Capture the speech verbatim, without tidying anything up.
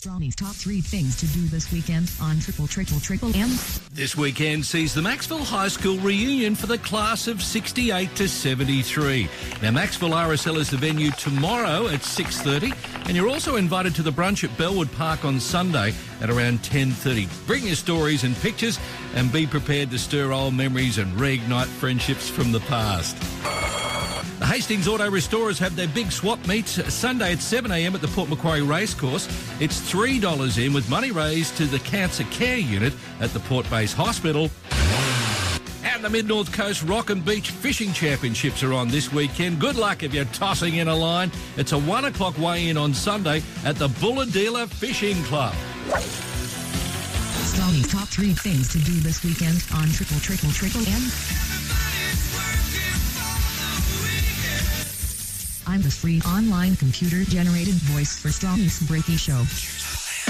Strawny's top three things to do this weekend on Triple Triple Triple M. This weekend sees the Maxville High School reunion for the class of sixty-eight to seventy-three. Now, Maxville R S L is the venue tomorrow at six thirty, and you're also invited to the brunch at Bellwood Park on Sunday at around ten thirty. Bring your stories and pictures and be prepared to stir old memories and reignite friendships from the past. The Hastings Auto Restorers have their big swap meet Sunday at seven a m at the Port Macquarie Racecourse. It's three dollars in with money raised to the Cancer Care Unit at the Port Base Hospital. And the Mid-North Coast Rock and Beach Fishing Championships are on this weekend. Good luck if you're tossing in a line. It's a one o'clock weigh-in on Sunday at the Bulahdelah Fishing Club. Strawny's top three things to do this weekend on Triple Triple Triple M. I'm the free online computer-generated voice for Strawny's Breaky Show.